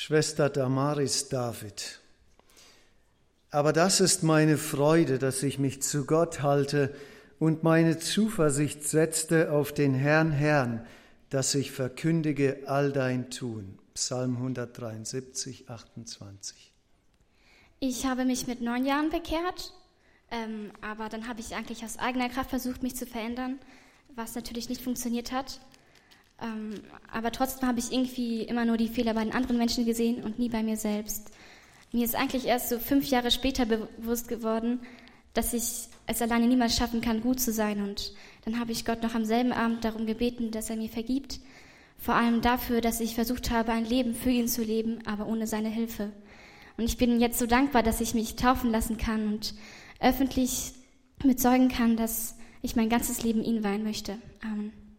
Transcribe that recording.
Schwester Damaris David. Aber das ist meine Freude, dass ich mich zu Gott halte und meine Zuversicht setzte auf den Herrn, dass ich verkündige all dein Tun. Psalm 173, 28. Ich habe mich mit 9 Jahren bekehrt, aber dann habe ich eigentlich aus eigener Kraft versucht, mich zu verändern, was natürlich nicht funktioniert hat. Aber trotzdem habe ich irgendwie immer nur die Fehler bei den anderen Menschen gesehen und nie bei mir selbst. Mir ist eigentlich erst so 5 Jahre später bewusst geworden, dass ich es alleine niemals schaffen kann, gut zu sein. Und dann habe ich Gott noch am selben Abend darum gebeten, dass er mir vergibt. Vor allem dafür, dass ich versucht habe, ein Leben für ihn zu leben, aber ohne seine Hilfe. Und ich bin jetzt so dankbar, dass ich mich taufen lassen kann und öffentlich bezeugen kann, dass ich mein ganzes Leben ihm weihen möchte. Amen.